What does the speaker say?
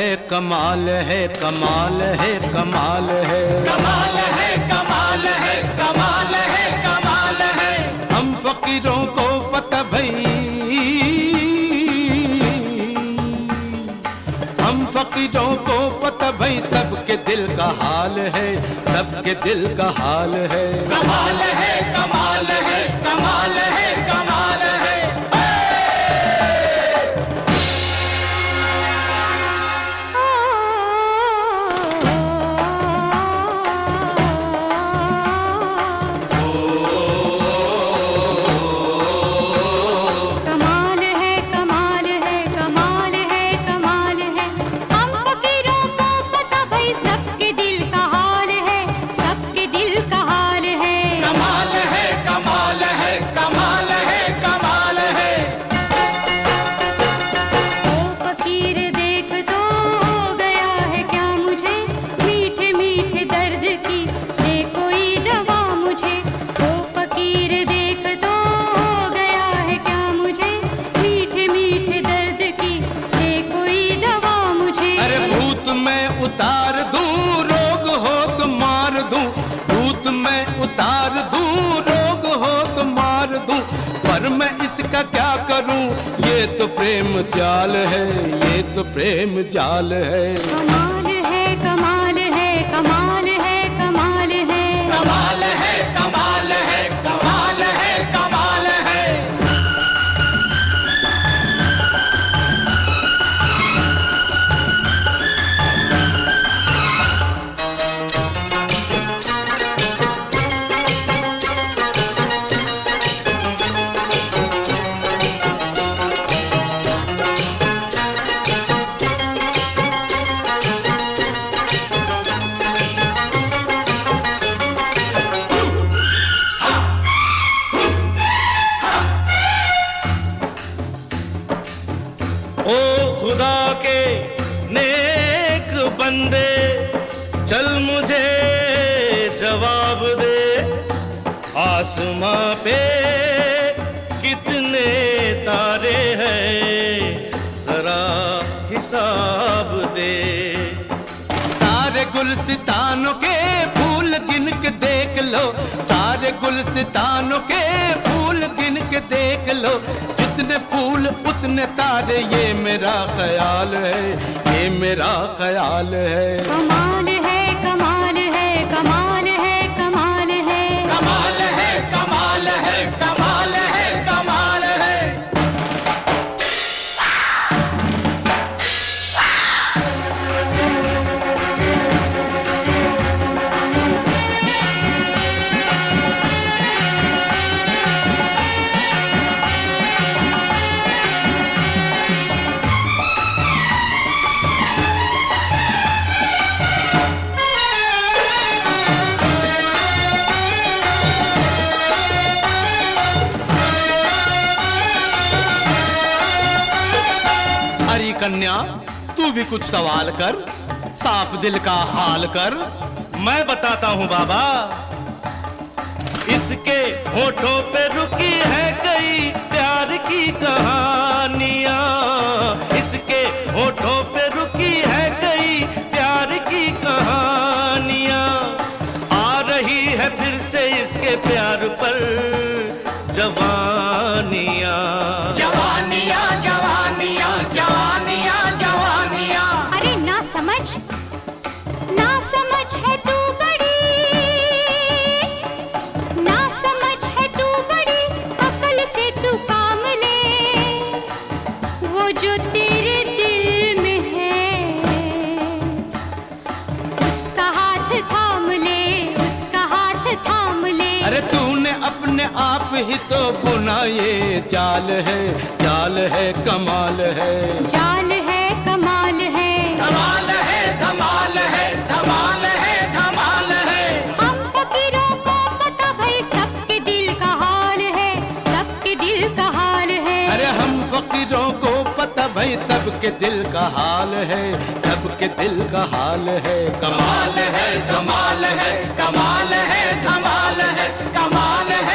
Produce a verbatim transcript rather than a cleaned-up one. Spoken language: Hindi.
कमाल है, कमाल है, कमाल है, कमाल है, कमाल है, कमाल है, कमाल है। हम फकीरों को पता भई, हम फकीरों को पता भई, सबके दिल का हाल है, सबके दिल का हाल है। कमाल है, कमाल है, कमाल है, कमाल है। उतार दूं रोग हो तो मार दूं, भूत मैं उतार दूं रोग हो तो मार दूं, पर मैं इसका क्या करूं, ये तो प्रेम जाल है, ये तो प्रेम जाल है। कमाल है, कमाल है, कमाल है, कमाल है, कमाल है, कमाल है, कमाल है, कमाल है। ओ खुदा के नेक बंदे, चल मुझे जवाब दे, आसमां पे कितने तारे हैं, जरा हिसाब दे। सारे गुलसितानों के फूल गिन के देख लो, सारे गुलसितानों के फूल गिन के देख लो, जितने फूल उतने तारे, ये मेरा ख्याल है, ये मेरा ख्याल है। कमाल है, कमाल है, कमाल है, कमाल है, कमाल है, कमाल है, कमाल है, कमाल है। हरी कन्या, तू भी कुछ सवाल कर, साफ दिल का हाल कर। मैं बताता हूँ बाबा, इसके होठों पे रुकी है कई प्यार की कहानियाँ, इसके होठों पे रुकी है कई प्यार की कहानियाँ, आ रही है फिर से इसके प्यार पर जवानियाँ, जवानियाँ, जवानियाँ, जवानियाँ, जवानियाँ। अरे ना समझ, ना समझ है तू बड़ी, ना समझ है तू बड़ी, अकल से तू काम ले, वो जो तेरे दिल में है, उसका हाथ थाम ले, उसका हाथ थाम ले। अरे तूने अपने आप ही तो बुना ये जाल है, जाल है, कमाल है, जाल है, कमाल है, धमाल है, धमाल है, धमाल है, धमाल है। हम फकीरों को पता भाई, सबके दिल का हाल है, सबके दिल का हाल है। अरे हम फकीरों को पता भाई, सबके दिल का हाल है, सबके दिल का हाल है। कमाल है, धमाल है, कमाल है, धमाल है, कमाल है।